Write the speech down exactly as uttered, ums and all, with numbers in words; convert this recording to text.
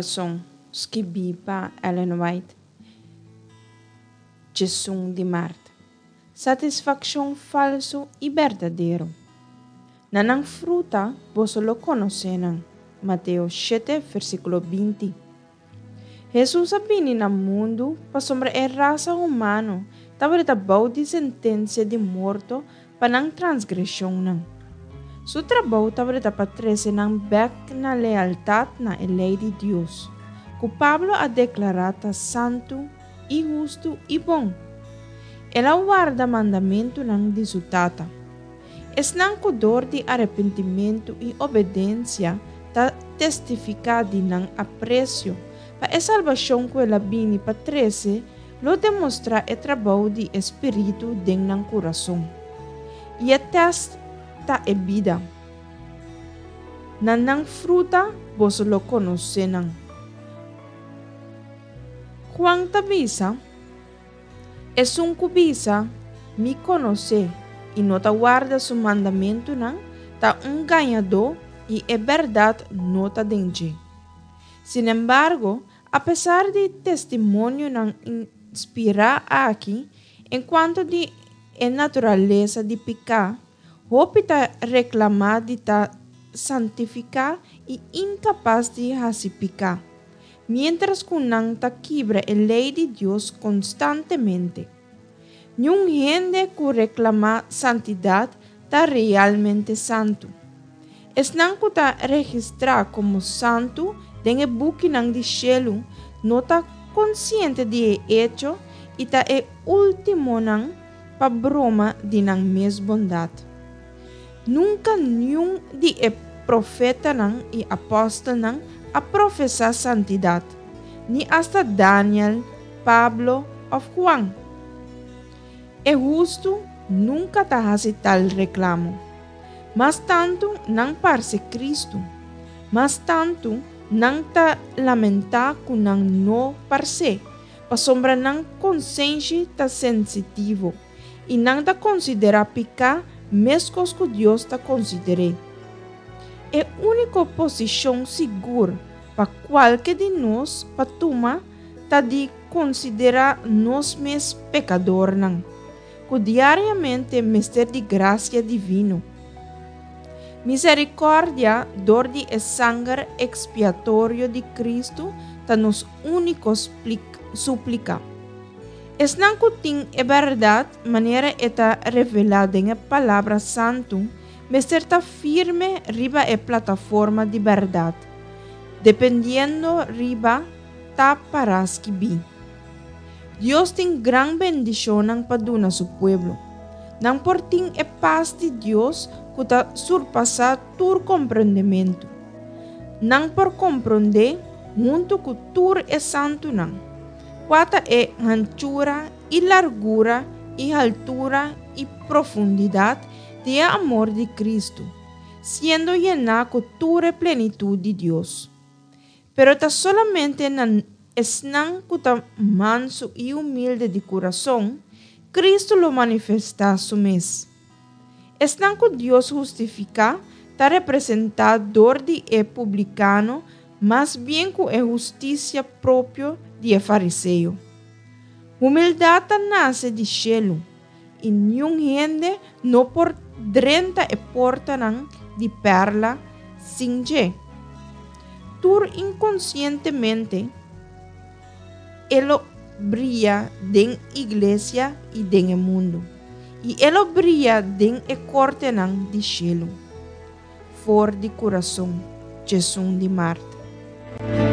coração, escrevi para Ellen White, Jesus de Marte. Satisfação falso e verdadeiro. Nanang fruta, vos lo conocen. Mateus sete, versículo vinte. Jesus vini no mundo para sobre a raça humana, estava trabalho de sentença de morto para não transgressão. Seu trabalho estava para trazer não bec na lealdade na lei de Deus, que Pablo a declarado santo e justo e bom. Ela guarda mandamento não de sua tata. Es não codor de arrependimento e obediência ta testificar de não aprecio para a salvação que ela vini para trazer, lo demonstra o trabalho de espírito dentro do coração. E a testa ta é vida. Nanang fruta vos lo conocen. Juan tabisa, es un cubisa, me conoce e não ta guarda su mandamento não, ta um ganhador e é verdade não ta dentro. Sin embargo, apesar de testemunho não inspirar aqui, enquanto de a natureza de pecar, hope ta reclamar de ta santificar e incapaz de ratificar, mientras que não ta quebra a lei de Deus constantemente. Nenhum gente que reclama santidade ta realmente santo. Es não que ta registrar como santo den o buque não de cielo, não ta consciente de hecho e ta é último não pa broma de não mes bondade. Nunca nenhum de e profeta não e apóstolo não a professar santidade, nem hasta Daniel, Pablo ou Juan. É justo nunca ta hace tal reclamo, mas tanto não parece Cristo, mas tanto não ta lamentar que não não parece, para sombra não consciência ta sensitivo e não ta considera pecar mesmo que Deus ta considere. É a única posição segura para qualquer de nós para tomar ta de considerar nós mesmos pecador não, que diariamente é mister de graça divino. Misericórdia, dor de sangue expiatório de Cristo, ta nos únicos suplica. Es não que tem a verdade, maneira está revelada em a palavra santo, mas está firme riba a plataforma de verdade, dependendo riba ta paras que bi. Deus tem gran bendição para dar seu povo. Não por tem a paz de Deus que ta surpassa todo compreendimento. Não por compreender muito que tudo é santo não. Quata é anchura e largura e altura e profundidade de amor de Cristo, sendo llena com toda a plenitude de Deus. Pero ta solamente nan esnan que ta manso e humilde de coração, Cristo lo manifesta su mes. Esnan que Deus justifica, ta representador de e publicano, mas bem que é justiça própria de fariseu. Humildade nasce de cielo, e nenhum gente não por drenta e porta não de perla sem je. Tur inconscientemente, ele brilha den igreja e den mundo, e ele brilha den e corte não de cielo. For de coração, Jesus de Marte.